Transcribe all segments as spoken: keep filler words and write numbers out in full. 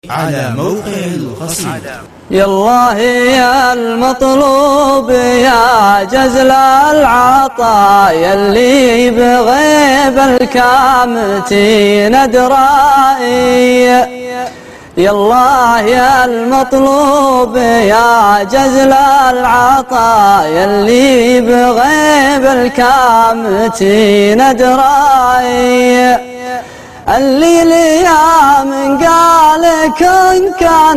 على موقع القصيد. يالله يا المطلوب يا جزل العطاء يلي بغيب الكامتين درائي. يالله يا المطلوب يا جزل العطاء يلي بغيب الكامتين درائي. اللي ليا من قالك إن كان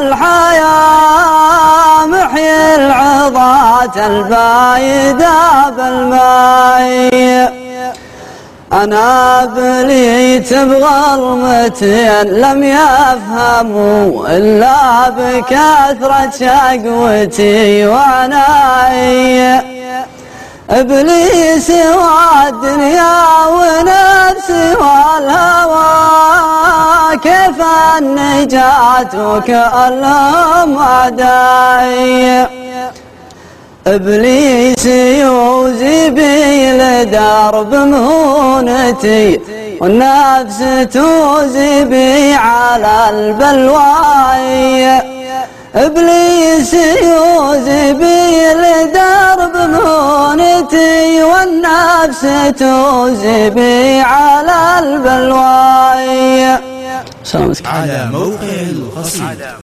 الحياة محيي العظات البايدة بالماء. أنا بليت بغلمتين لم يفهموا إلا بكثرة شقوتي وعناي. إبليس والدنيا ونفسي والهوى كيف النجاة وكأنهم أعدائي. إبليس يوزي بي لدرب مهونتي والنفس توزي بي على البلواي. إبليس يوزي بي لدرب مهونتي والنفس توزي بي على البلواي. على موقع القصيد.